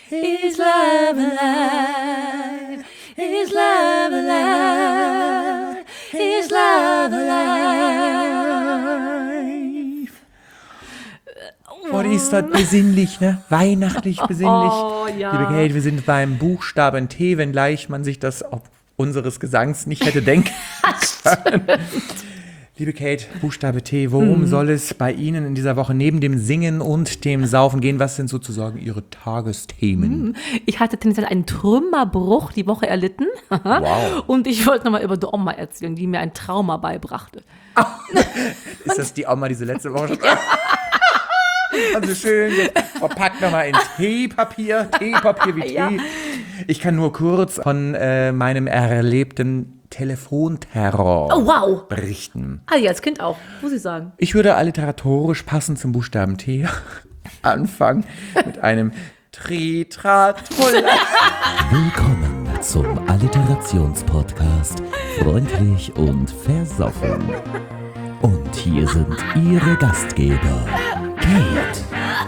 Is love alive? Is love alive? Is love alive? Oh, die ist dort besinnlich, ne? Weihnachtlich besinnlich. Oh, ja. Liebe Kate, wir sind beim Buchstaben T, wenngleich man sich das ob unseres Gesangs nicht hätte denken können. Liebe Kate, Buchstabe T, worum soll es bei Ihnen in dieser Woche neben dem Singen und dem Saufen gehen? Was sind sozusagen Ihre Tagesthemen? Ich hatte tendenziell einen Trümmerbruch die Woche erlitten. Wow. Und ich wollte nochmal über die Oma erzählen, die mir ein Trauma beibrachte. Ist das die Oma, diese letzte Woche schon? Also schön verpackt nochmal in Teepapier wie Tee. Ja. Ich kann nur kurz von meinem erlebten Telefonterror Oh, wow. berichten. Ah ja, als Kind auch, muss ich sagen. Ich würde alliteratorisch passend zum Buchstaben T anfangen mit einem Tri-Tra-Trulla. Willkommen zum Alliterationspodcast Freundlich und Versoffen. Und hier sind Ihre Gastgeber Kate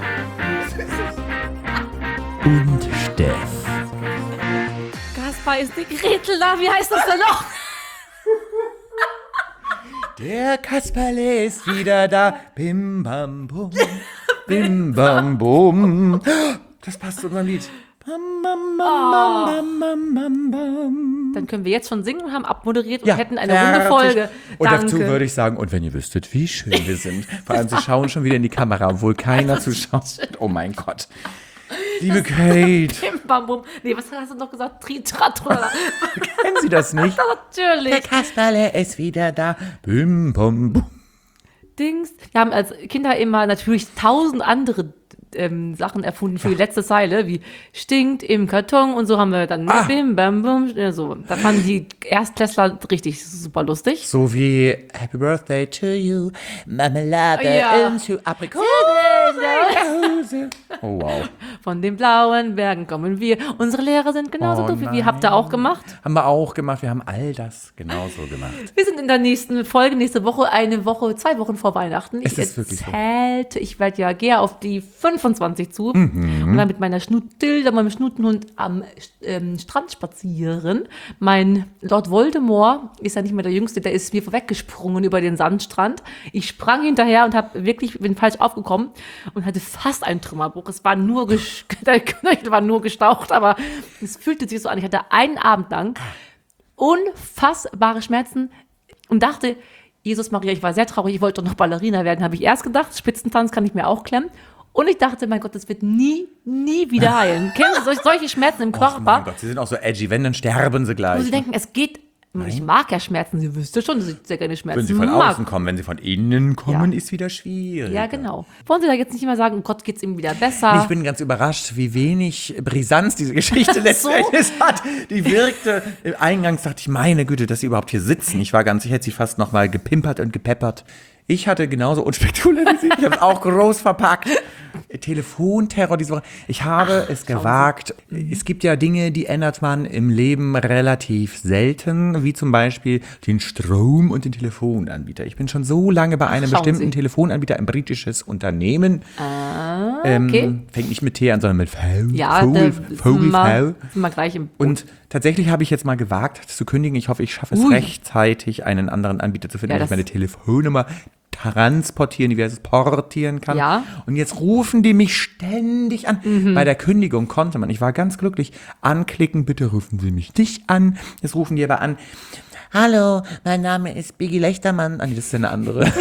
und Steff. Kaspar ist die Gretel da, wie heißt das denn noch? Der Kasperle ist wieder da. Bim bam bum. Bim bam bum. Das passt zu unserem Lied. Bam bam bam bam bam bam bam. Dann können wir jetzt schon singen und haben abmoderiert und Ja, hätten eine runde Folge. Und Danke. dazu würde ich sagen, und wenn ihr wüsstet, wie schön wir sind. Vor allem, sie schauen schon wieder in die Kamera, obwohl keiner zuschaut. Oh mein Gott. Liebe Kate, Bim, bam, bum. Nee, was hast du noch gesagt? Tri-tra-trulla. kennen Sie das nicht? Natürlich. Der Kasperle ist wieder da. Bim bam bum. Dings. Wir haben als Kinder immer natürlich 1000 andere Sachen erfunden für die letzte Zeile, wie stinkt im Karton und so haben wir dann bim, bam, bum, so. Da fanden die Erstklässler richtig super lustig. So wie Happy Birthday to you, Marmelade Ja. into Aprikose. Oh wow. Von den blauen Bergen kommen wir. Unsere Lehrer sind genauso Oh doof wie wir. Habt ihr auch gemacht? Haben wir auch gemacht, wir haben all das genauso gemacht. Wir sind in der nächsten Folge, nächste Woche, 2 Wochen vor Weihnachten. Ist es wirklich so? Ich werde ja, gehe auf die 25 zu und dann mit meiner meinem Schnutenhund am Strand spazieren. Mein Lord Voldemort ist ja nicht mehr der Jüngste, der ist mir vorweggesprungen über den Sandstrand. Ich sprang hinterher und bin falsch aufgekommen und hatte fast einen Trümmerbruch. Es war nur, der Knöchel war nur gestaucht, aber es fühlte sich so an. Ich hatte einen Abend lang unfassbare Schmerzen und dachte, Jesus Maria, ich war sehr traurig, ich wollte doch noch Ballerina werden, habe ich erst gedacht. Spitzentanz kann ich mir auch klemmen. Und ich dachte, mein Gott, das wird nie wieder heilen. Kennen Sie solche Schmerzen im Oh mein Körper? Gott, sie sind auch so edgy, wenn, dann sterben sie Wo gleich. Sie denken, es geht. Ich mag ja Schmerzen, sie wüsste schon, dass ich sehr gerne Schmerzen Wenn sie von mag. außen kommen, wenn sie von innen kommen, Ja. ist wieder schwierig. Ja, genau. Wollen Sie da jetzt nicht immer sagen, oh Gott, geht's ihm wieder besser? Ich bin ganz überrascht, wie wenig Brisanz diese Geschichte letzten Endes hat. Die wirkte, eingangs dachte ich, meine Güte, dass sie überhaupt hier sitzen. Ich hätte sie fast noch mal gepimpert und gepeppert. Ich hatte genauso unspektakulär wie sie. Ich habe es auch groß verpackt. Telefonterror diese Woche. Ich habe es gewagt. Es gibt ja Dinge, die ändert man im Leben relativ selten, wie zum Beispiel den Strom- und den Telefonanbieter. Ich bin schon so lange bei einem Schauen bestimmten Sie. Telefonanbieter, ein britisches Unternehmen. Okay. Fängt nicht mit T an, sondern mit V. Ja, Vogel, sind Vogel, wir V. gleich im Und tatsächlich habe ich jetzt mal gewagt zu kündigen. Ich hoffe, ich schaffe es Ui. rechtzeitig, einen anderen Anbieter zu finden, Ja, wo ich das- meine Telefonnummer transportieren, wie heißt es, portieren kann. Ja. Und jetzt rufen die mich ständig an. Bei der Kündigung konnte man, ich war ganz glücklich, anklicken, bitte rufen Sie mich nicht an. Jetzt rufen die aber an, hallo, mein Name ist Biggie Lechtermann. Ah, nee, das ist ja eine andere.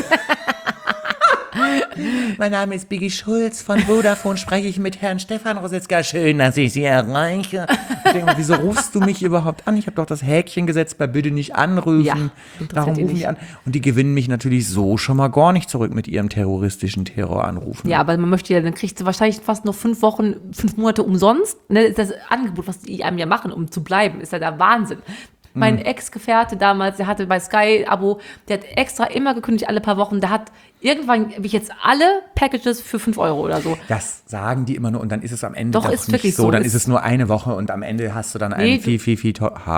Mein Name ist Biggie Schulz von Vodafone. Spreche ich mit Herrn Stefan Rosetzka? Schön, dass ich Sie erreiche. Ich denke mal, wieso rufst du mich überhaupt an? Ich habe doch das Häkchen gesetzt bei Bitte nicht anrufen. Ja, interessiert Warum die rufen nicht. die an? Und die gewinnen mich natürlich so schon mal gar nicht zurück mit ihrem terroristischen Terroranrufen. Ja, aber man möchte ja, dann kriegst du wahrscheinlich fast noch 5 Monate umsonst. Ne, das Angebot, was die einem ja machen, um zu bleiben, ist ja der Wahnsinn. Mein Ex-Gefährte damals, der hatte bei Sky Abo, der hat extra immer gekündigt, alle paar Wochen. Der hat irgendwann, habe ich jetzt alle Packages für 5 € oder so. Das sagen die immer nur und dann ist es am Ende Doch, doch ist nicht wirklich so. so. Dann Ist- ist es nur eine Woche und am Ende hast du dann Nee, einen du- viel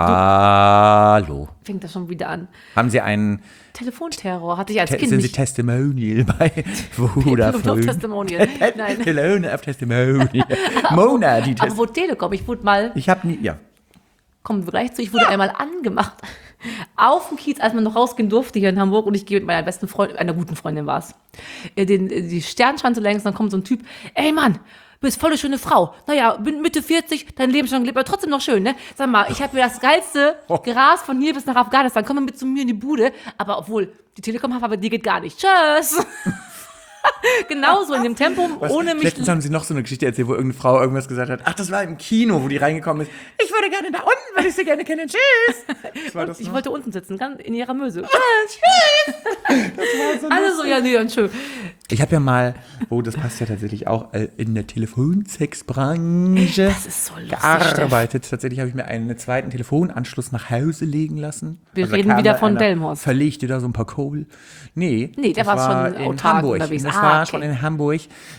Hallo. Fängt das schon wieder an. Haben Sie einen, Telefonterror hatte ich als Kind sind Sie nicht. Testimonial bei Doch, Vodafone? Testimonial. Nein. Hello, auf Testimonial. Mona, die Aber wo Telekom, ich wurde mal, Ich habe nie, ja. kommen wir gleich zu, ich wurde einmal angemacht. Auf dem Kiez, als man noch rausgehen durfte hier in Hamburg und ich gehe mit meiner besten Freundin, einer guten Freundin war es, die Sternschanze längs, dann kommt so ein Typ, ey Mann, du bist voll eine schöne Frau. Naja, bin Mitte 40, dein Leben schon gelebt, aber trotzdem noch schön, ne? Sag mal, ich habe mir das geilste Gras von hier bis nach Afghanistan, komm mal mit zu mir in die Bude, aber obwohl, die Telekom hat, aber die geht gar nicht. Tschüss! Genauso in dem Tempo, ohne mich... Letztens haben Sie noch so eine Geschichte erzählt, wo irgendeine Frau irgendwas gesagt hat. Ach, das war im Kino, wo die reingekommen ist. Ich würde gerne da unten, weil ich Sie gerne kenne. Tschüss. Was war das Ich noch? wollte unten sitzen, ganz in ihrer Möse. Das war so Alle so, ja, nee, und schön. Ich habe ja mal, das passt ja tatsächlich auch, in der Telefonsexbranche Das ist so lustig, gearbeitet. Tatsächlich habe ich mir einen zweiten Telefonanschluss nach Hause legen lassen. Wir da reden kam wieder dann von einer, Delmhorst. Verlegte da so ein paar Kohl. Nee, Nee, der das war schon in autark Hamburg. unterwegs. Das Ah, war okay. schon in Hamburg,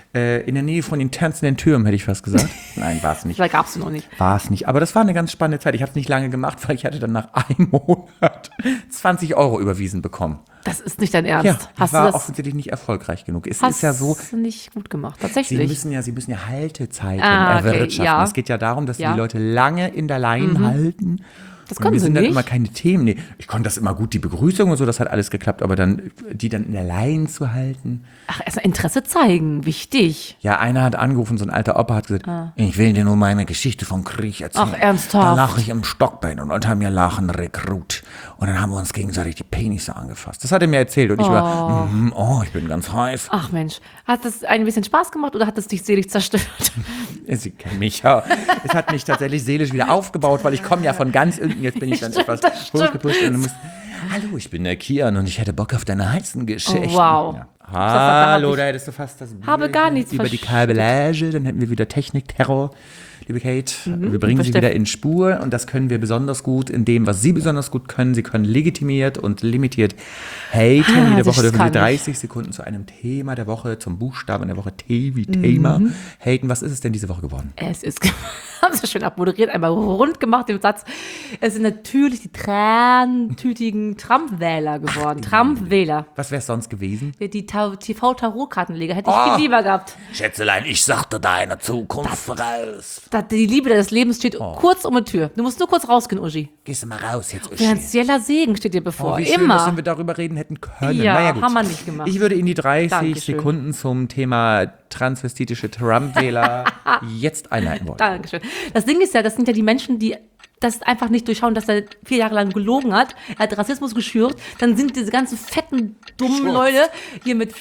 in der Nähe von den tanzenden Türmen, hätte ich fast gesagt. Nein, war es nicht. Da gab's noch nicht. War es nicht. Aber das war eine ganz spannende Zeit. Ich habe es nicht lange gemacht, weil ich hatte dann nach einem Monat 20 € überwiesen bekommen. Das ist nicht dein Ernst. Ja, Hast war du das offensichtlich nicht erfolgreich genug. Es hast ist ja so, nicht gut gemacht, Sie tatsächlich. müssen ja Haltezeiten Ah, okay, erwirtschaften. ja. Es geht ja darum, dass Sie Ja. die Leute lange in der Line halten. Das Und können wir sie sind dann nicht. immer keine Themen. Nee, ich konnte das immer gut, die Begrüßung und so, das hat alles geklappt, aber dann, die dann in der Line zu halten. Ach, erstmal Interesse zeigen, wichtig. Ja, einer hat angerufen, so ein alter Opa hat gesagt, ich will dir nur meine Geschichte vom Krieg erzählen. Ach, ernsthaft? Da lag ich im Stockbein und unter mir lag ein Rekrut. Und dann haben wir uns gegenseitig die Penisse angefasst. Das hat er mir erzählt und ich war, ich bin ganz heiß. Ach Mensch, hat das ein bisschen Spaß gemacht oder hat es dich selig zerstört? Sie kennen mich ja. Es hat mich tatsächlich seelisch wieder aufgebaut, weil ich komme ja von ganz unten. Jetzt bin ich dann etwas das stimmt. hochgepusht. Und muss, hallo, ich bin der Kian und ich hätte Bock auf deine heißen Geschichten. Oh, wow. Ja. Da Hallo, hab ich- da hättest du fast das habe gar nichts über die verstanden. Kabellage. Dann hätten wir wieder Technikterror. Liebe Kate, wir bringen Sie Steff- wieder in Spur und das können wir besonders gut in dem, was Sie besonders gut können. Sie können legitimiert und limitiert haten. Jede das Woche dürfen Sie kann ich. 30 Sekunden zu einem Thema der Woche, zum Buchstaben der Woche, T wie Thema, haten. Was ist es denn diese Woche geworden? Es ist, haben sie schön abmoderiert, einmal rund gemacht den Satz. Es sind natürlich die trantütigen Trump-Wähler geworden. Trump-Wähler. Was wäre es sonst gewesen? Die TV-Tarotkartenleger hätte ich Oh. viel lieber gehabt. Schätzelein, ich sagte deine Zukunft voraus. Die Liebe deines Lebens steht kurz um die Tür. Du musst nur kurz rausgehen, Uschi. Gehst du mal raus jetzt, Uschi. Finanzieller Segen steht dir bevor. Wie schön, Immer. dass wir darüber reden hätten können. Ja, naja, gut. haben wir nicht gemacht. Ich würde Ihnen die 30 Dankeschön. Sekunden zum Thema transvestitische Trump-Wähler jetzt einleiten wollen. Dankeschön. Das Ding ist ja, das sind ja die Menschen, die das einfach nicht durchschauen, dass er 4 Jahre lang gelogen hat. Er hat Rassismus geschürt. Dann sind diese ganzen fetten, dummen Leute hier mit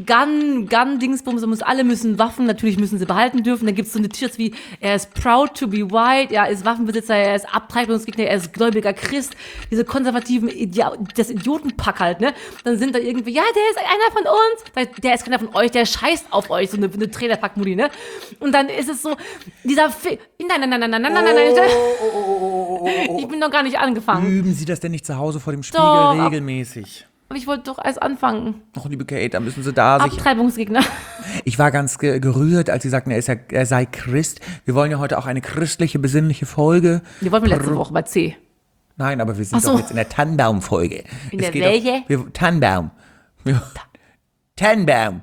Gun-Dingsbums. Alle müssen Waffen, natürlich müssen sie behalten dürfen. Dann gibt es so eine T-Shirts wie, er ist proud to be white, er ist Waffenbesitzer, er ist Abtreibungsgegner, er ist gläubiger Christ. Diese konservativen, das Idiotenpack halt, ne? Dann sind da irgendwie, ja, der ist einer von uns. Der ist keiner von euch, der scheißt auf euch, so eine Trailerpack-Mutti, ne? Und dann ist es so, nein. Ich bin noch gar nicht angefangen. Üben Sie das denn nicht zu Hause vor dem Spiegel Doch, regelmäßig? Aber ich wollte doch erst anfangen. Ach, liebe Kate, da müssen Sie da sich... Abtreibungsgegner. Ich war ganz gerührt, als Sie sagten, er sei Christ. Wir wollen ja heute auch eine christliche, besinnliche Folge. Die wollten wir letzte Woche bei C. Nein, aber wir sind Ach so. doch jetzt in der Tannenbaum-Folge. In der welche? Tannenbaum. Tannenbaum.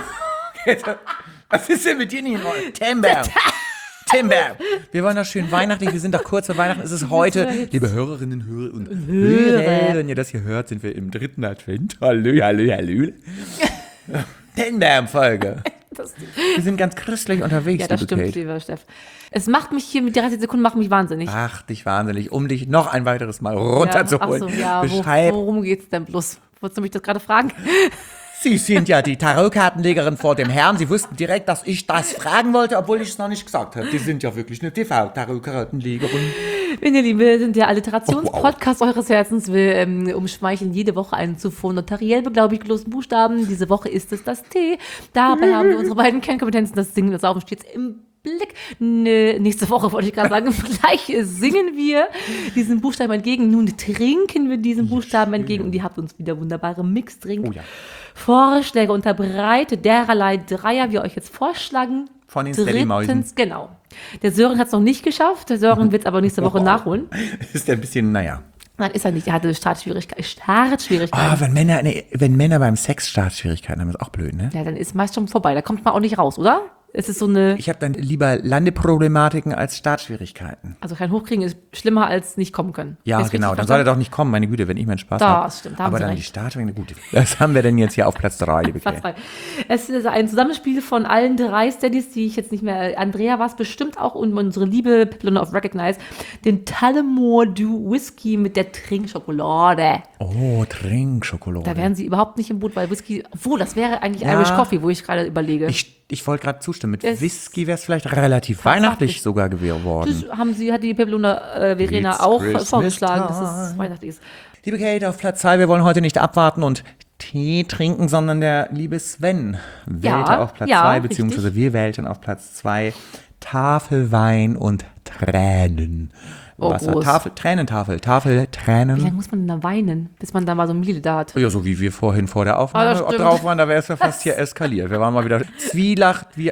Was ist denn mit dir nicht? Tannenbaum. Tannenbaum. Wir wollen doch schön weihnachtlich. Wir sind doch kurz vor Weihnachten. Es ist heute, liebe Hörerinnen Hörer und Hörer, wenn ihr das hier hört, sind wir im 3. Advent. Hallo. Tannenbaum-Folge. Wir sind ganz christlich unterwegs, Ja, das liebe stimmt, Kate. lieber Steff. Es macht mich hier mit 30 Sekunden macht mich wahnsinnig. Ach, dich wahnsinnig, um dich noch ein weiteres Mal runterzuholen. Ach so, ja, Beschreib, worum geht's denn bloß? Wolltest du mich das gerade fragen? Sie sind ja die Tarotkartenlegerin vor dem Herrn. Sie wussten direkt, dass ich das fragen wollte, obwohl ich es noch nicht gesagt habe. Die sind ja wirklich eine TV-Tarotkartenlegerin. Wenn ihr Liebe, sind der Alliterationspodcast eures Herzens. Wir umschmeicheln jede Woche einen zuvor notariell beglaubigten Buchstaben. Diese Woche ist es das T. Dabei haben wir unsere beiden Kernkompetenzen, das Singen und das Saufen stets im Blick. Nächste Woche wollte ich gerade sagen, gleich singen wir diesen Buchstaben entgegen. Nun trinken wir diesen Buchstaben entgegen und ihr habt uns wieder wunderbare Mixdrink. Vorschläge unterbreitet, dererlei Dreier wir euch jetzt vorschlagen. Von den Steady-Mäusen. Genau. Der Sören hat es noch nicht geschafft. Der Sören wird es aber nächste Woche nachholen. Ist ja ein bisschen, naja. Nein, ist er nicht. Er hatte Startschwierigkeiten. Wenn Männer beim Sex Startschwierigkeiten haben, ist auch blöd, ne? Ja, dann ist meist schon vorbei. Da kommt man auch nicht raus, oder? Es ist so eine. Ich habe dann lieber Landeproblematiken als Startschwierigkeiten. Also kein Hochkriegen ist schlimmer als nicht kommen können. Ja, genau. Dann soll er doch nicht kommen, meine Güte, wenn ich meinen Spaß habe. Das stimmt, da haben Aber Sie dann recht. die Startschwierigkeiten, gut. Was haben wir denn jetzt hier auf Platz 3, liebe Platz Kate? 3. Es ist ein Zusammenspiel von allen 3 Steadies, die ich jetzt nicht mehr. Andrea war es bestimmt auch und unsere liebe Pipelone of Recognize. Den Tullamore Dew Whisky mit der Trinkschokolade. Oh, Trinkschokolade. Da wären sie überhaupt nicht im Boot, weil Whisky. Obwohl, das wäre eigentlich Irish Coffee, wo ich gerade überlege. Ich wollte gerade zustimmen. Mit Es- Whisky wäre es vielleicht relativ weihnachtlich sogar geworden. Das hat die Pipelone Verena It's auch Christmas vorgeschlagen, dass time. es weihnachtlich ist. Liebe Kate, auf Platz 2, wir wollen heute nicht abwarten und Tee trinken, sondern der liebe Sven wählte auf Platz 2, beziehungsweise wir wählten auf Platz 2 Tafelwein und Tränen. Oh, groß. Tränentafel, Wie lange Tränen. muss man denn da weinen, bis man da mal so ein Miele da hat? Ja, so wie wir vorhin vor der Aufnahme das stimmt. drauf waren, da wäre es ja fast hier eskaliert. Wir waren mal wieder Zwielacht, wie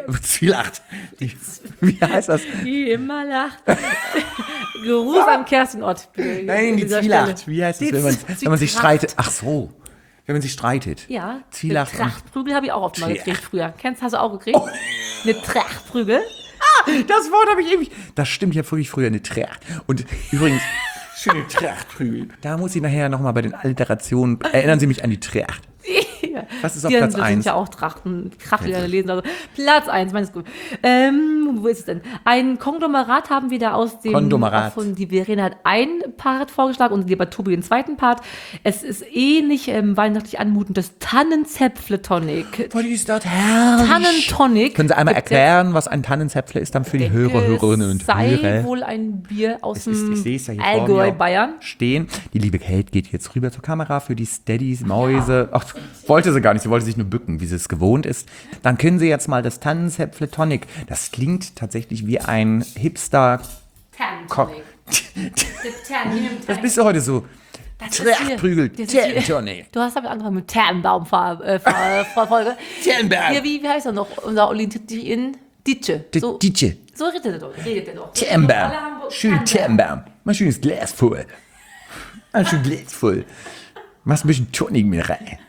heißt das? Die immer lacht. Gruß am Kerstenort. Nein, die Zwielacht. Wie heißt es, wenn man sich streitet? Ach so, wenn man sich streitet. Ja, Zwielacht. eine Trachtprügel habe ich auch oft mal Tracht. gekriegt früher. Hast du auch gekriegt? Eine Trachtprügel? Das Wort habe ich ewig. Das stimmt ja wirklich früher eine Tracht. Und übrigens, schöne Trachtprügel. Da muss ich nachher nochmal bei den Alliterationen, erinnern Sie mich an die Tracht. Ja. Was ist auf Die Platz sind 1? ja auch Trachten, Krachlieder lesen. Also Platz 1, meines gut. Wo ist es denn? Ein Konglomerat haben wir da aus dem. Konglomerat. Von die Verena hat ein Part vorgeschlagen und lieber Tobi den zweiten Part. Es ist ähnlich weihnachtlich anmutend, das Tannenzäpfle Tonic. Oh, die ist dort herrlich. Tannentonic. Können Sie einmal Gibt erklären, was ein Tannenzäpfle ist dann für die Hörerinnen und sei Hörer? wohl ein Bier aus Ich dem sehe es ja hier vor Allgäu, mir Bayern. stehen. Die liebe Kate geht jetzt rüber zur Kamera für die Steadies, Mäuse. Ach, wollte sie gar nicht. Sie wollte sich nur bücken, wie sie es gewohnt ist. Dann können Sie jetzt mal das Tannenzäpfle Tonic. Das klingt tatsächlich wie ein Hipster. Tannentonic. Was bist du heute so? Trachtprügel, Tannentonic. Du hast damit angefangen mit Tannenbaum-Folge. Tannenbaum. Ja, wie heißt er noch? Unser in Ditsche. So Ditsche. redet er doch. Tannenbaum. Alle haben Schön Tannenbaum. Mal schönes Glas voll. Mal schön Glas voll. Machst ein bisschen Tonic mit rein.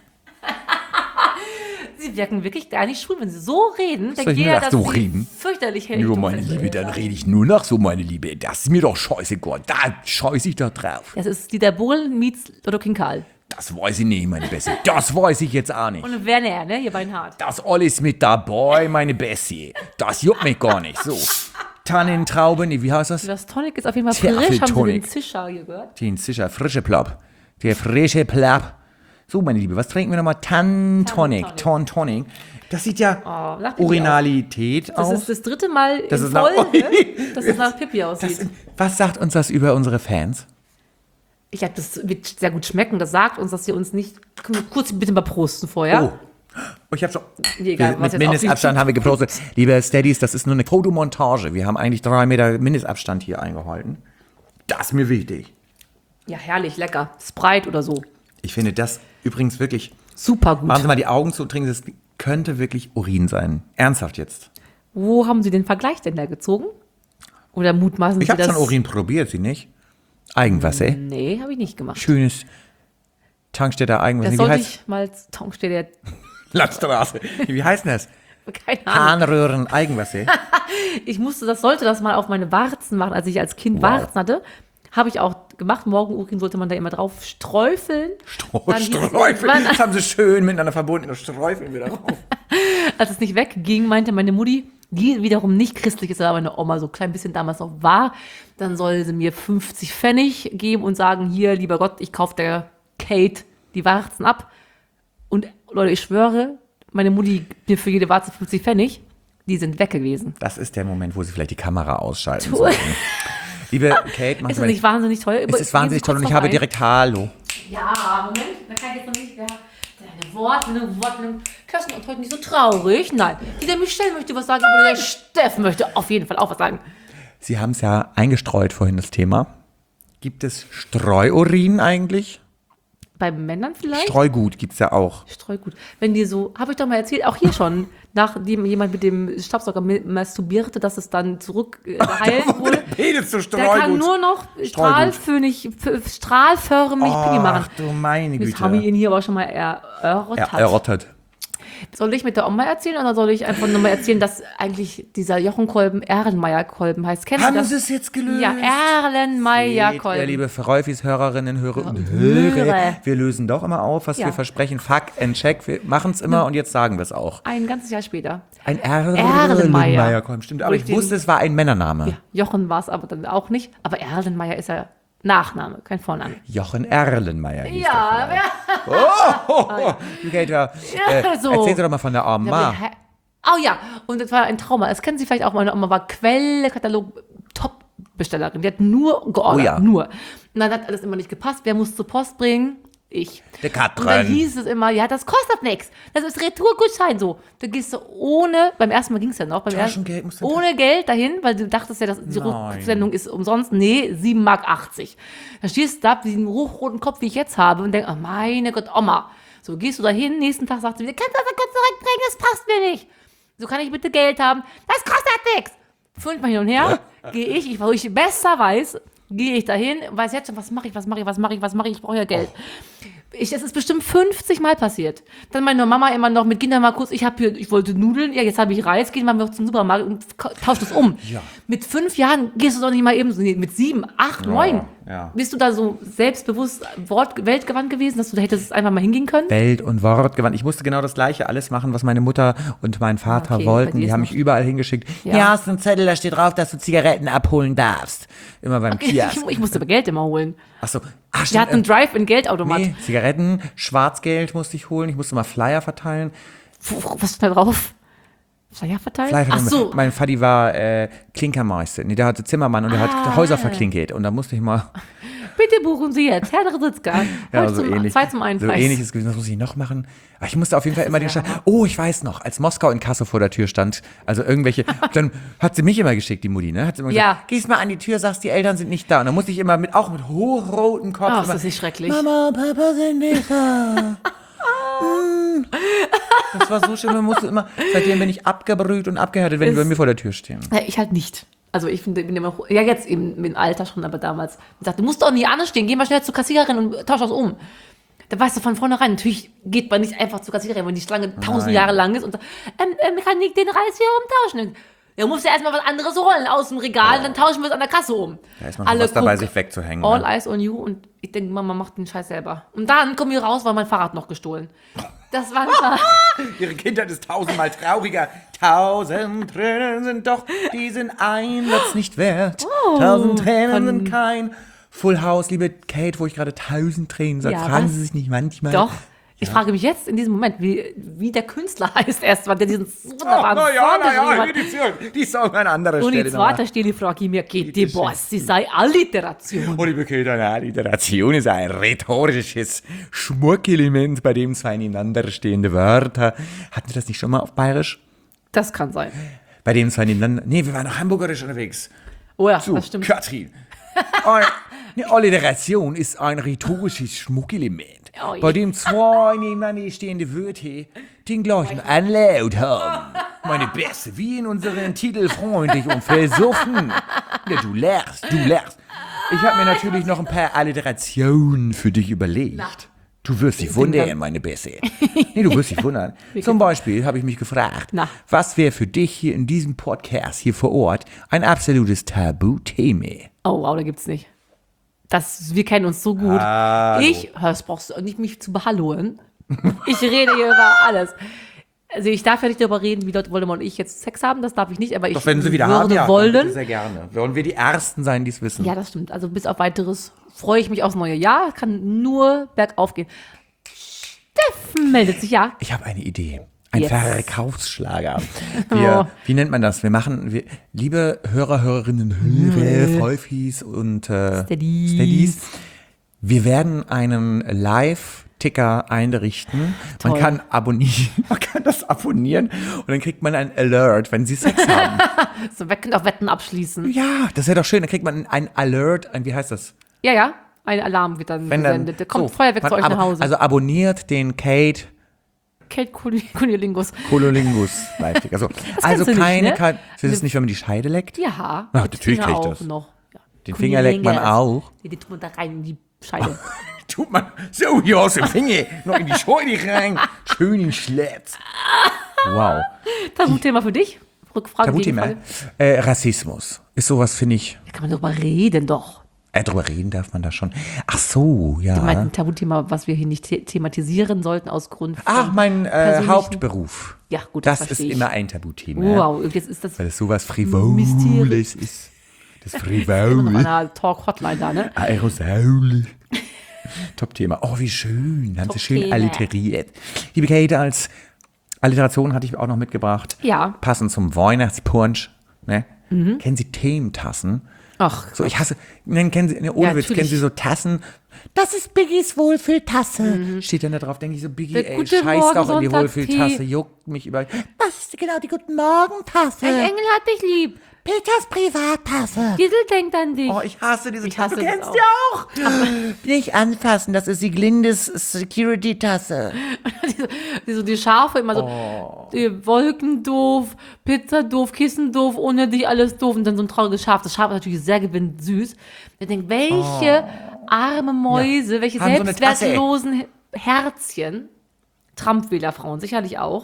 Sie wirken wirklich gar nicht schwul, wenn sie so reden. Soll Denkt ich nur jeder, nach dass so sie reden? fürchterlich Ja, hell meine Liebe, dann rede ich nur noch so, meine Liebe. Das ist mir doch scheißegal. Da scheiße ich doch drauf. Das ist Dieter Bohlen meets Lotto King Karl. Das weiß ich nicht, meine Bessie. Das weiß ich jetzt auch nicht. Und Werner, ne? Hier Beinhardt. Das alles mit dabei, meine Bessie. Das juckt mich gar nicht. So. Tannentrauben, wie heißt das? Das Tonic ist auf jeden Fall frisch. Haben Sie Tonic. den Zischer hier gehört? Den sicher frische Plapp. Der frische Plapp. So, meine Liebe, was trinken wir nochmal? Tannentonic. Tonic. Das sieht ja nach Pipi Originalität Das aus. ist das dritte Mal Das in ist nach- Folge, dass es nach Pippi aussieht. Was sagt uns das über unsere Fans? Ich habe das wird sehr gut schmecken. Das sagt uns, dass sie uns nicht. Können wir kurz bitte mal prosten vorher. Oh, ich habe schon. Egal, was Mit jetzt Mindestabstand haben wir gepostet. Liebe Steadies, das ist nur eine Fotomontage. Wir haben eigentlich 3 Meter Mindestabstand hier eingehalten. Das ist mir wichtig. Ja, herrlich, lecker. Sprite oder so. Ich finde das übrigens wirklich. Super gut. Machen Sie mal die Augen zu und trinken. Das könnte wirklich Urin sein. Ernsthaft jetzt. Wo haben Sie den Vergleich denn da gezogen? Oder mutmaßen Ich Sie habe das? schon Urin probiert, Sie nicht? Eigenwasser. Nee, habe ich nicht gemacht. Schönes Tankstätter Eigenwasser. Das Wie sollte heißt ich mal Tankstelle. Landstraße. Wie heißt denn das? Keine Ahnung. Harnröhren Eigenwasser. Sollte das mal auf meine Warzen machen, als ich als Kind Warzen hatte. Habe ich auch gemacht. Morgenurin sollte man da immer drauf sträufeln. Dann hieß es Sträufeln. irgendwann, Das haben sie schön miteinander verbunden. Das Sträufeln wieder rauf. als es nicht wegging, meinte meine Mutti, die wiederum nicht christlich ist, aber meine Oma so ein klein bisschen damals noch war, dann soll sie mir 50 Pfennig geben und sagen, hier, lieber Gott, ich kaufe der Kate die Warzen ab. Und Leute, ich schwöre, meine Mutti mir für jede Warze 50 Pfennig, die sind weg gewesen. Das ist der Moment, wo sie vielleicht die Kamera ausschalten sollten. Liebe Kate, machen Ist Sie das mal nicht wahnsinnig teuer? es ist wahnsinnig toll und ich habe direkt Hallo. Ja, Moment, da kann ich jetzt noch nicht. Deine Wortmeldung. Kerstin ist heute nicht so traurig. Nein, die der Michelle möchte was sagen, aber der Steff möchte auf jeden Fall auch was sagen. Sie haben es ja eingestreut vorhin, das Thema. Gibt es Streuurin eigentlich? Bei Männern vielleicht? Streugut gibt es ja auch. Streugut. Wenn die so, habe ich doch mal erzählt, auch hier schon, nachdem jemand mit dem Staubsauger masturbierte, dass es dann zurück geheilt wurde. Penis zu Der Streugut. kann nur noch strahlförmig Pipi machen. Ach du meine Das habe ich Güte. Ihnen hier aber schon mal erörtert. Erörtert. Soll ich mit der Oma erzählen oder soll ich einfach nur mal erzählen, dass eigentlich dieser Jochenkolben Erlenmeyer-Kolben heißt? Kennst du Haben das? Sie es jetzt gelöst? Ja, Ja, Erlenmeyer-Kolben. liebe Verräufis, Hörerinnen, Hörer und Hörer, wir lösen doch immer auf, was Ja. wir versprechen. Fact and check, wir machen es immer und jetzt sagen wir es auch. Ein ganzes Jahr später. Ein Erlenmeyer. Erlenmeyer-Kolben, stimmt. Aber Wo ich ich den- wusste, es war ein Männername. Ja, Jochen war es aber dann auch nicht. Aber Erlenmeyer ist ja Nachname, kein Vorname. Jochen Erlenmeyer hieß Ja, der vielleicht. Du Gator, so. erzähl doch mal von der Oma. Oh ja, und das war ein Trauma. Das kennen Sie vielleicht auch. Meine Oma war Quelle-Katalog Top-Bestellerin. Die hat nur geordert, Oh ja. nur. Und dann hat alles immer nicht gepasst. Wer muss zur Post bringen? Ich. Der Und dann Katrin. hieß es immer, ja, das kostet nichts. Das ist Retourgutschein so. Da gehst du ohne, beim ersten Mal ging es ja noch, Taschengeld musst du- ohne Geld dahin, weil du dachtest ja, dass die Nein. Rücksendung ist umsonst. Nee, 7,80 Mark. Da stehst du da mit diesem hochroten Kopf, wie ich jetzt habe, und denkst, oh meine Gott, Oma. So gehst du dahin, nächsten Tag sagt sie wieder, kannst du das kurz zurückbringen, das passt mir nicht. So, kann ich bitte Geld haben? Das kostet nichts. 5-mal hin und her, gehe ich, wo ich besser weiß, gehe ich dahin, weiß jetzt schon, was mache ich, ich brauche ja Geld. Es ist bestimmt 50 Mal passiert. Dann meine Mama immer noch mit Kindern mal kurz, ich wollte Nudeln, ja, jetzt habe ich Reis, gehen wir mal zum Supermarkt und tauscht es um. Ja. Mit 5 Jahren gehst du doch nicht mal eben so, nee, mit 7, 8, 9. ja. Bist du da so selbstbewusst weltgewandt gewesen, dass du da hättest einfach mal hingehen können? Welt- und Wortgewandt. Ich musste genau das Gleiche alles machen, was meine Mutter und mein Vater Okay, bei wollten. dir Die ist haben noch- mich überall hingeschickt. Ja. Hier hast du einen Zettel, da steht drauf, dass du Zigaretten abholen darfst. Immer beim Kiosk. Ich musste aber Geld immer holen. Achso. Wir hatten einen Drive-in-Geldautomat. Nee, Zigaretten, Schwarzgeld musste ich holen. Ich musste mal Flyer verteilen. Was ist da drauf? Flyer verteilt? Flyer Ach verteilen. so. Mein Vati war Klinkermeister. Nee, der hatte Zimmermann und der hat Häuser verklinkert. Und da musste ich mal... Bitte buchen Sie jetzt, Herr Dresitzka. Ja, so ähnlich. 2 zum einen So Preis. ähnliches gewesen. Was muss ich noch machen? Aber ich musste auf jeden Fall immer den Stand. Oh, ich weiß noch, als Moskau in Kassel vor der Tür stand, also irgendwelche, dann hat sie mich immer geschickt, die Mutti, ne? Hat sie immer Ja. gesagt, gehst mal an die Tür, sagst, die Eltern sind nicht da. Und dann musste ich immer auch mit hochrotem Kopf. Oh, immer, ist das nicht schrecklich? Mama und Papa sind nicht da. Das war so schön, man musste immer, seitdem bin ich abgebrüht und abgehärtet, wenn die bei mir vor der Tür stehen. Ja, ich halt nicht. Also ich bin immer, ja jetzt eben im Alter schon, aber damals. Ich sagte, du musst doch nie anstehen, geh mal schnell zur Kassiererin und tausch das um. Da weißt du von vornherein, natürlich geht man nicht einfach zur Kassiererin, wenn die Schlange 1000 Nein. Jahre lang ist und sagt, kann ich den Reis hier umtauschen? Ja, musst du erstmal was anderes holen aus dem Regal, dann tauschen wir es an der Kasse um. Da ist man schon was dabei, sich wegzuhängen. All Ne? eyes on you und ich denke, Mama macht den Scheiß selber. Und dann komme ich raus, war mein Fahrrad noch gestohlen. Das war Ihre Kindheit ist 1000-mal trauriger. 1000 Tränen sind doch diesen Einsatz nicht wert. 1000 Tränen sind kein Full House. Liebe Kate, wo ich gerade 1000 Tränen sage, Ja, fragen was? Sie sich nicht manchmal. Doch. Ich frage mich jetzt in diesem Moment, wie der Künstler heißt erstmal, der diesen wunderbaren Song geschrieben hat. die Song an anderer Und Stelle. die zweite Stelle frage ich mir, geht die Boss, sie sei Alliteration. Und liebe Kate, eine Alliteration ist ein rhetorisches Schmuckelement, bei dem zwei nebeneinander stehende Wörter. Hatten wir das nicht schon mal auf Bayerisch? Das kann sein. Bei dem zwei nebeneinander... Nee, wir waren noch hamburgerisch unterwegs. Oh ja, So, das stimmt. Katrin. Eine Alliteration ist ein rhetorisches Schmuckelement, Oh je. bei dem zwei nebeneinander stehende Wörter den gleichen Anlaut haben. Meine Beste, wie in unseren Titel freundlich und versoffen. Ja, du lachst. Ich habe mir natürlich noch ein paar Alliterationen für dich überlegt. Du wirst dich wundern, meine Beste. Nee, du wirst dich wundern. Zum Beispiel habe ich mich gefragt, Na. was wäre für dich hier in diesem Podcast hier vor Ort ein absolutes Tabuthema? Oh wow, da gibt's nicht. Wir kennen uns so gut. Hallo. Das brauchst du nicht mich zu behalloen. Ich rede hier über alles. Also ich darf ja nicht darüber reden, wie Lord Voldemort und ich jetzt Sex haben, das darf ich nicht, aber ich Doch wenn sie wieder würde haben, ja, dann wollen. bitte sehr gerne. Wollen wir die Ersten sein, die es wissen? Ja, das stimmt. Also bis auf weiteres freue ich mich aufs neue Jahr. Kann nur bergauf gehen. Steffen meldet sich, ja. Ich habe eine Idee. Ein Jetzt. Verkaufsschlager. Oh. Wie nennt man das? Liebe Hörerinnen, Hörer, Freufis und Steadies. Steadies, wir werden einen Ticker einrichten. Man Toll. kann abonnieren, man kann das abonnieren und dann kriegt man ein Alert, wenn sie Sex haben. So, wir können auch Wetten abschließen. Ja, das wäre doch schön. Dann kriegt man ein Alert, wie heißt das? Ja, ein Alarm wird dann Wenn dann, gesendet. Da kommt Feuerwerk zu euch nach Hause. Also abonniert den Kate Kate Kunilingus. Kololingus Live-Ticker. Also kennst du nicht, ne? Ist es nicht, wenn man die Scheide leckt? Ja. Ach, mit natürlich Finger krieg ich auch das. noch. Ja. Den Finger leckt man auch. Die tut man da rein in die Scheide. Tut man so hier aus dem Finger noch in die Scheide rein. Schön in Schlitz. Wow. Tabuthema für dich? Rückfrage, Tabuthema. Gegenfrage. Rassismus. Ist sowas, finde ich. Da kann man drüber reden doch. Drüber reden darf man da schon. Ach so, ja. Du meinst ein Tabuthema, was wir hier nicht thematisieren sollten aus Grund von Ach, mein persönlichen- Hauptberuf. Ja, gut, Das ist verstehe ich. immer ein Tabuthema. Wow, jetzt ist das Weil es sowas Frivoles Mysteriös. ist. Das noch Frivole. an einer Talk-Hotline da, ne? Aerosole. Top-Thema. Oh, wie schön. Haben Sie schön Top-Thema. alliteriert. Liebe Kate, als Alliteration hatte ich auch noch mitgebracht. Ja. Passend zum Weihnachtspunsch. Ne? Kennen Sie Thementassen? Ach, So, ich hasse, kennen Sie, ne, ohne Ja, Witz, kennen natürlich. Sie so Tassen? Das ist Biggies Wohlfühltasse. Steht dann da drauf, denke ich so, Biggie, Der ey, Gute scheiß Morgen doch in die Sonntag Wohlfühltasse, Tee. juckt mich über. Das ist genau die Guten Morgen-Tasse. ein Engel hat dich lieb. Peters Privattasse. Diesel denkt an dich. Oh, ich hasse diese Ich Tasse. hasse Du das kennst auch. die auch. Nicht anfassen, das ist die Glindes Security-Tasse. Die Schafe immer so, Oh. die Wolken doof, Pizza doof, Kissen doof, ohne dich alles doof und dann so ein trauriges Schaf. Das Schaf ist natürlich sehr gewinnt süß. Ich denke, welche arme Mäuse, welche Haben so eine Tasse, ey. selbstwertlosen Herzchen, Trump-Wählerfrauen sicherlich auch.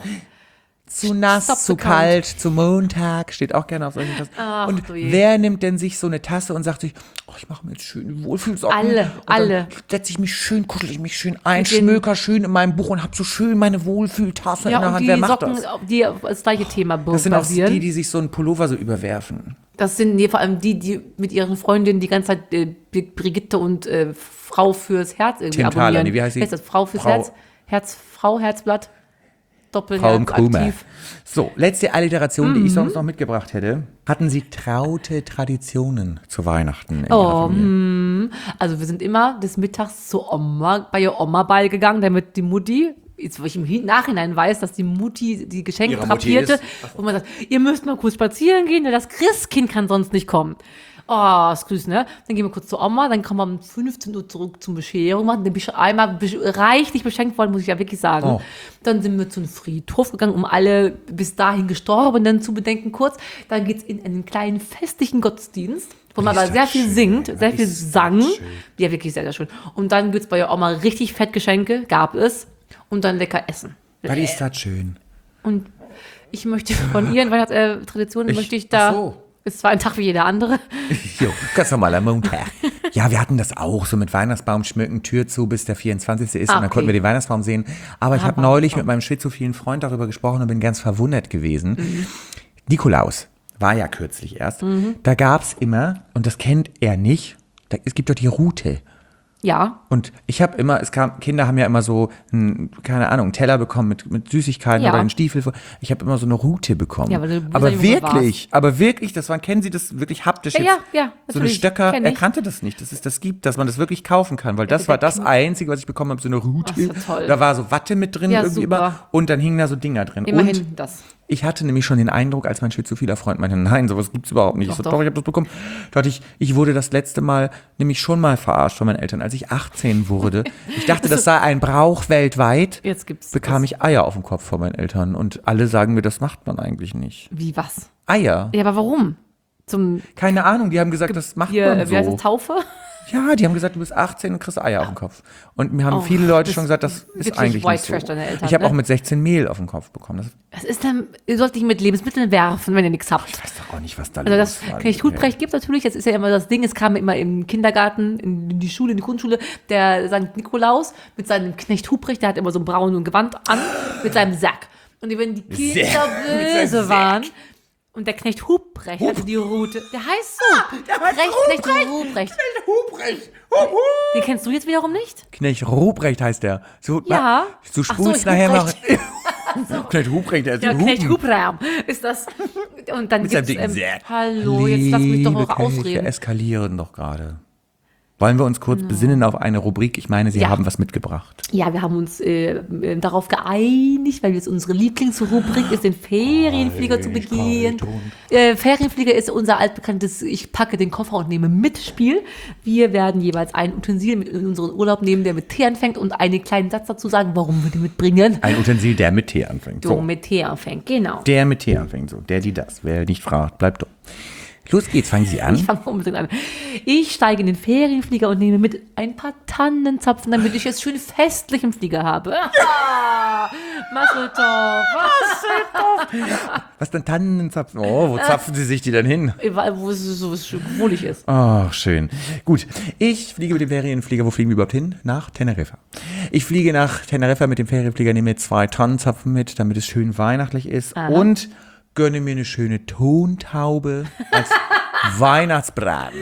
Zu nass, Stop zu the count. kalt, zu Montag, steht auch gerne auf solchen Tassen. Ach, und du je. wer nimmt denn sich so eine Tasse und sagt sich, oh, ich mache mir jetzt schön Wohlfühlsocken. Alle, und dann alle. setze ich mich schön, kuschel ich mich schön ein, Mit den- schmöker schön in meinem Buch und habe so schön meine Wohlfühltasse in Ja, der und Hand. die Wer macht Socken, das? die auf das gleiche Thema Das sind auch basieren. die sich so einen Pullover so überwerfen. Das sind vor allem die mit ihren Freundinnen die ganze Zeit Brigitte und Frau fürs Herz irgendwie Tim Thaler, abonnieren. nee, wie heißt sie? Heißt das Frau fürs Frau- Herz? Frau Herzblatt? Frau Doppelherz Krumer. aktiv. So, letzte Alliteration, die ich Mhm. sonst noch mitgebracht hätte. Hatten Sie traute Traditionen zu Weihnachten in Ihrer Oh, Familie? Also wir sind immer des Mittags zur Oma, bei ihr Oma beigegangen, damit die Mutti, jetzt wo ich im Nachhinein weiß, dass die Mutti die Geschenke Ihre Mutti drapierte, ist? wo man sagt, ihr müsst mal kurz spazieren gehen, denn das Christkind kann sonst nicht kommen. Oh, ist grüß, ne? Dann gehen wir kurz zur Oma, dann kommen wir um 15 Uhr zurück zum Bescherung machen. Dann bin ich einmal reichlich beschenkt worden, muss ich ja wirklich sagen. Oh. Dann sind wir zu einem Friedhof gegangen, um alle bis dahin Gestorbenen zu bedenken kurz. Dann geht's in einen kleinen festlichen Gottesdienst, wo man aber Ist sehr das viel schön. singt, sehr viel Ist das sang. schön. Ja, wirklich sehr, sehr schön. Und dann gibt's bei der Oma richtig Fettgeschenke, gab es. Und dann lecker essen. Was ist das schön? Und ich möchte von ihren Weihnachtstraditionen, möchte ich da, ach so. ist zwar ein Tag wie jeder andere, Jo, ganz normaler Montag. Ja, wir hatten das auch, so mit Weihnachtsbaum schmücken, Tür zu, bis der 24. ist und dann okay. konnten wir den Weihnachtsbaum sehen. Aber ich habe Aber- neulich mit meinem schizophrenen Freund darüber gesprochen und bin ganz verwundert gewesen. Nikolaus war ja kürzlich erst. Da gab's immer, und das kennt er nicht, es gibt doch die Rute. ja. Und ich habe immer, Kinder haben ja immer so, keine Ahnung, einen Teller bekommen mit Süßigkeiten Ja. oder einen Stiefel. Ich habe immer so eine Rute bekommen. Ja, weil du aber dieser Junge wirklich, kennen Sie das wirklich haptisch? Ja, jetzt? ja, So eine natürlich, Stöcker, kenn er ich. kannte das nicht, dass es das gibt, dass man das wirklich kaufen kann, weil das war das Einzige, was ich bekommen habe, so eine Rute. Ach, ist ja toll. Da war so Watte mit drin Ja, irgendwie super. immer und dann hingen da so Dinger drin. Immerhin Und das. ich hatte nämlich schon den Eindruck, als mein schizophiler Freund meinte, nein, sowas gibt's überhaupt nicht. Ich so, Doch, doch, doch. ich habe das bekommen. Da dachte ich wurde das letzte Mal nämlich schon mal verarscht von meinen Eltern, als ich 18 wurde. Ich dachte, das sei ein Brauch weltweit. Jetzt gibt's Bekam das. ich Eier auf dem Kopf von meinen Eltern und alle sagen mir, das macht man eigentlich nicht. Wie, was? Eier? Ja, aber warum? Zum, Keine Ahnung, die haben gesagt, das macht hier, man wie heißt so. das, Taufe? Ja, die haben gesagt, du bist 18 und kriegst Eier auf dem Kopf. Und mir haben viele Leute schon gesagt, das ist wirklich eigentlich White nicht so. Trash deiner Eltern, Ich habe ne? auch mit 16 Mehl auf dem Kopf bekommen. Das Was ist denn, ihr sollt nicht mit Lebensmitteln werfen, wenn ihr nichts habt. weiß doch auch nicht, was da Also los das war. Knecht Ruprecht gibt natürlich, das ist ja immer das Ding, es kam immer im Kindergarten, in die Schule, in die Grundschule, der St. Nikolaus mit seinem Knecht Ruprecht, der hat immer so ein braunes Gewand an, mit seinem Sack. Und wenn die Kinder Mit seinem böse Sack. waren, und der Knecht Huprecht hatte die Route, der heißt so, Knecht Ruprecht. Huprecht. Den kennst du jetzt wiederum nicht? Knecht Ruprecht heißt der. So, Ja. Du Ach so, spulst ich nachher mal. Ruprecht. Knecht Ruprecht, der ist Ja, ein Knecht Hupen. Hubraum ist das. Und dann Mit seinem gibt's, dicken Sack. hallo, jetzt lass mich doch Liebe noch Kirche, Wir ausreden. eskalieren doch gerade. Wollen wir uns kurz besinnen auf eine Rubrik? Ich meine, Sie haben was mitgebracht. Ja, wir haben uns darauf geeinigt, weil jetzt unsere Lieblingsrubrik ist, den Ferienflieger zu begehen. Ferienflieger ist unser altbekanntes Ich packe den Koffer und nehme mit Spiel. Wir werden jeweils ein Utensil mit in unseren Urlaub nehmen, der mit T anfängt und einen kleinen Satz dazu sagen, warum wir den mitbringen. Ein Utensil, der mit T anfängt. So, mit T anfängt, genau. Der mit T anfängt, so. Der, die, das. Wer nicht fragt, bleibt dumm. Los geht's, fangen Sie an. Ich fange unbedingt an. Ich steige in den Ferienflieger und nehme mit ein paar Tannenzapfen, damit ich es schön festlich im Flieger habe. Masseltoff. Was denn Tannenzapfen? Oh, wo zapfen Sie sich die denn hin? Überall, wo es so schön wohlig ist. Ach, schön. Gut, ich fliege mit dem Ferienflieger. Wo fliegen wir überhaupt hin? Nach Teneriffa. Ich fliege nach Teneriffa mit dem Ferienflieger, nehme 2 Tannenzapfen mit, damit es schön weihnachtlich ist. Aha. Und gönne mir eine schöne Tontaube als Weihnachtsbraten.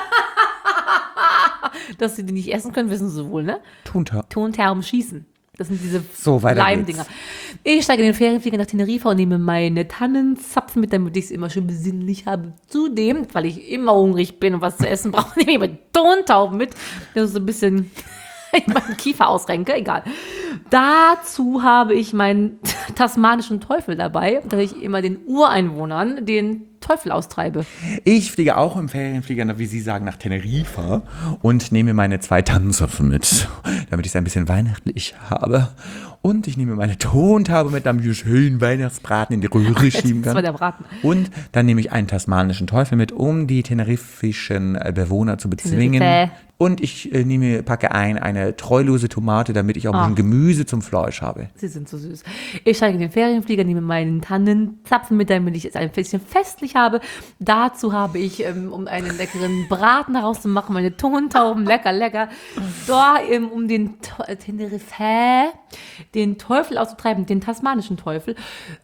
Dass sie die nicht essen können, wissen sie wohl, ne? Tontauben schießen. Das sind diese So, weiter Leimdinger. geht's. Ich steige in den Ferienflieger nach Teneriffa und nehme meine Tannenzapfen mit, damit ich es immer schön besinnlich habe. Zudem, weil ich immer hungrig bin und was zu essen brauche, nehme ich immer Tontauben mit. Das ist so ein bisschen in meinen Kiefer ausrenke, egal. Dazu habe ich meinen tasmanischen Teufel dabei, dass ich immer den Ureinwohnern den Teufel austreibe. Ich fliege auch im Ferienflieger, wie Sie sagen, nach Teneriffa und nehme meine 2 Tannenzapfen mit, damit ich es ein bisschen weihnachtlich habe. Und ich nehme meine Tontaube mit, damit ich schön Weihnachtsbraten in die Röhre schieben Das kann. war der Braten. Und dann nehme ich einen tasmanischen Teufel mit, um die teneriffischen Bewohner zu bezwingen. Tenerife. Und ich packe eine treulose Tomate, damit ich auch ein bisschen Gemüse zum Fleisch habe. Sie sind so süß. Ich steige in den Ferienflieger, nehme meinen Tannenzapfen mit, damit ich es ein bisschen festlich habe. Dazu habe ich, um einen leckeren Braten daraus zu machen, meine Tontauben, lecker. Da, um den Tenerife, den Teufel auszutreiben, den tasmanischen Teufel.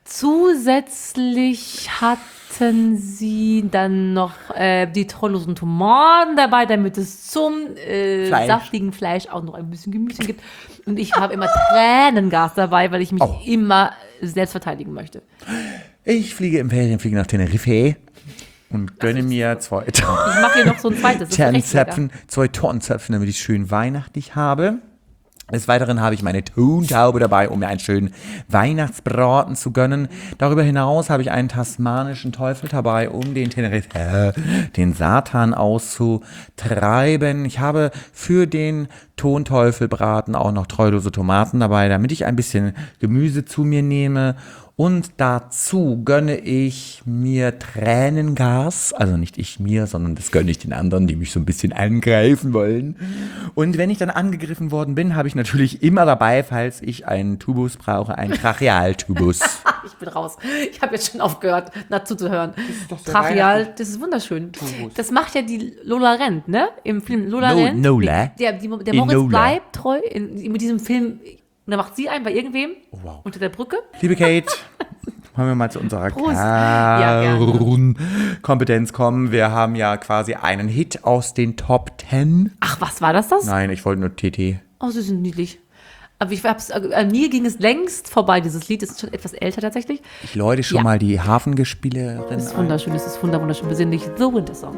Zusätzlich hatten sie dann noch die treulosen Tomaten dabei, damit es zum saftigen Fleisch auch noch ein bisschen Gemüse gibt. Und ich habe immer Tränengas dabei, weil ich mich immer selbst verteidigen möchte. Ich fliege im Ferienflieger nach Tenerife und gönne mir 2 Ich mache hier noch so ein zweites. Das ist echt lecker. Tannenzapfen, 2 Tonnenzapfen, damit ich es schön weihnachtlich habe. Des Weiteren habe ich meine Tontaube dabei, um mir einen schönen Weihnachtsbraten zu gönnen. Darüber hinaus habe ich einen tasmanischen Teufel dabei, um den Tenerife, den Satan auszutreiben. Ich habe für den Tonteufelbraten auch noch treulose Tomaten dabei, damit ich ein bisschen Gemüse zu mir nehme. Und dazu gönne ich mir Tränengas, also nicht ich mir, sondern das gönne ich den anderen, die mich so ein bisschen angreifen wollen. Und wenn ich dann angegriffen worden bin, habe ich natürlich immer dabei, falls ich einen Tubus brauche, einen Trachealtubus. Ich bin raus. Ich habe jetzt schon aufgehört, dazu zu hören. doch sehr Tracheal, das ist wunderschön. Das macht ja die Lola Rent, ne? Im Film Lola Rent. Nola. Der Moritz Nola. bleibt treu mit diesem Film. Und da macht sie einen bei irgendwem unter der Brücke. Liebe Kate, wollen wir mal zu unserer Prost. Ja, gerne. Kompetenz kommen. Wir haben ja quasi einen Hit aus den Top 10. Ach, was war das? Nein, ich wollte nur TT. Oh, sie sind niedlich. Aber an mir ging es längst vorbei, dieses Lied. Das ist schon etwas älter tatsächlich. Ich läute schon mal die Hafengespielerin Das ist wunderschön, das ist wunderschön besinnlich. The Winter Song.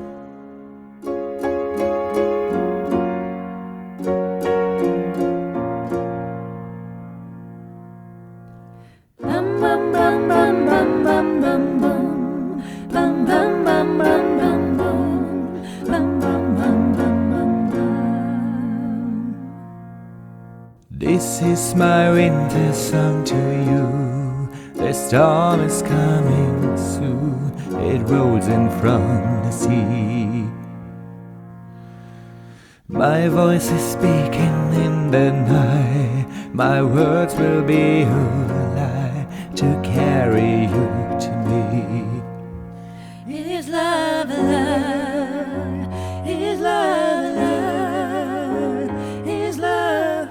This is my winter song to you. The storm is coming soon. It rolls in from the sea. My voice is speaking in the night. My words will be a lie to carry you to me. Is love alive? Is love alive? Is love?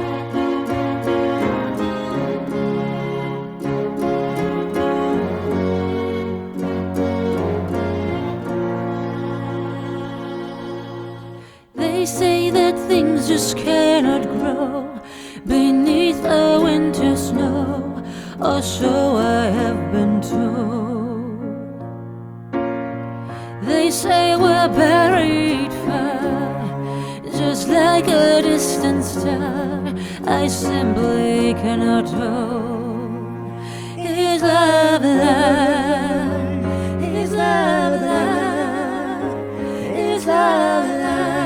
They say that things just cannot grow beneath the winter snow, or so I have been told. They say we're buried far just like a distant star, I simply cannot know. Is love alive? Is love alive? Is love alive?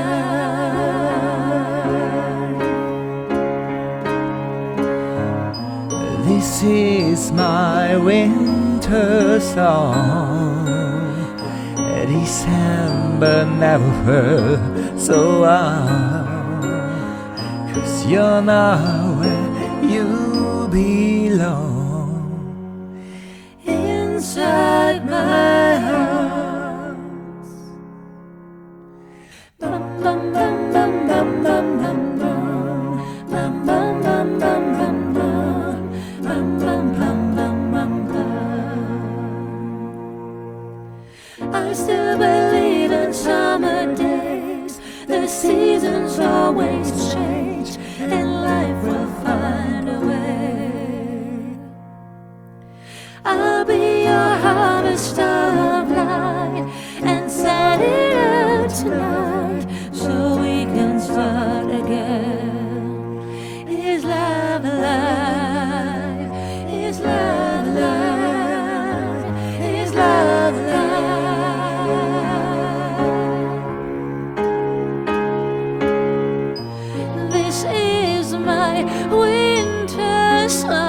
This is my winter song. December never felt so warm, 'cause you're not where you belong. Inside my arms. Bum, bum, bum, bum, bum, bum, bum, bum, bum, bum, bum, bum, bum, bum, bum, bum, bum, bum, bum. I still believe in summer days. The seasons always change, and life will find a way. I'll be your harvester of light and set it out tonight so we can start again. Is love alive? Is love alive? Is love alive? This is my winter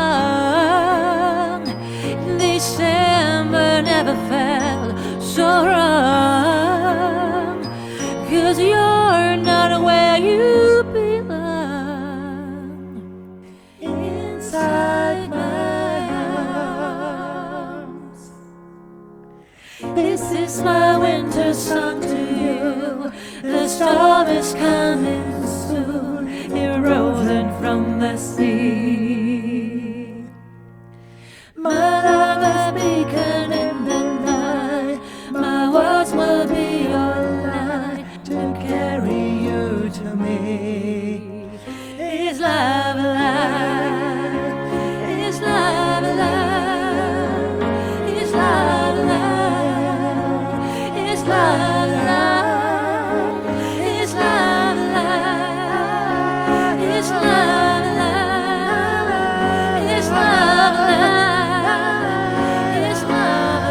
song. December never felt so wrong, 'cause you're not where you belong. Inside my arms. This is my winter song to you. The storm is coming soon, eroding from the sea. My love, a beacon in the night. My words will be your light to carry you to me. Is love alive? Is love alive? Is love alive? Is love alive? Is love alive? Is love alive? Is love alive? Is love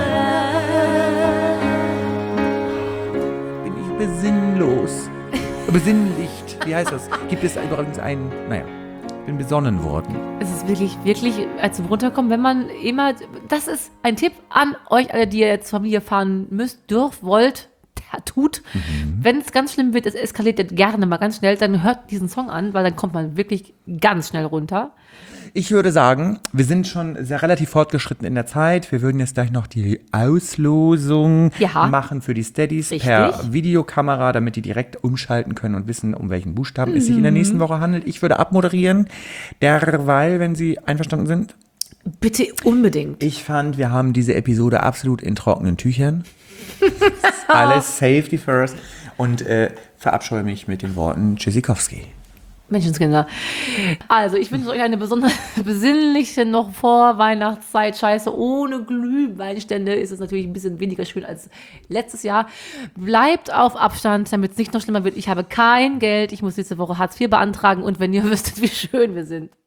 alive? Bin ich besinnlos. Besinnlicht. Wie heißt das? Gibt es übrigens einen, naja, bin besonnen worden. Es ist wirklich, wirklich zum Runterkommen, wenn man immer, das ist ein Tipp an euch alle, die ihr jetzt Familie fahren müsst, dürft, wollt, tut. Wenn es ganz schlimm wird, es eskaliert jetzt gerne mal ganz schnell, dann hört diesen Song an, weil dann kommt man wirklich ganz schnell runter. Ich würde sagen, wir sind schon sehr relativ fortgeschritten in der Zeit. Wir würden jetzt gleich noch die Auslosung machen für die Steadies per Videokamera, damit die direkt umschalten können und wissen, um welchen Buchstaben es sich in der nächsten Woche handelt. Ich würde abmoderieren, derweil, wenn Sie einverstanden sind. Bitte unbedingt. Ich fand, wir haben diese Episode absolut in trockenen Tüchern. Alles Safety first. Und verabscheue mich mit den Worten Tschüssikowski. Menschenskinder. Also, ich wünsche euch eine besonders besinnliche noch vor Weihnachtszeit. Scheiße, ohne Glühweinstände ist es natürlich ein bisschen weniger schön als letztes Jahr. Bleibt auf Abstand, damit es nicht noch schlimmer wird. Ich habe kein Geld. Ich muss nächste Woche Hartz IV beantragen. Und wenn ihr wüsstet, wie schön wir sind.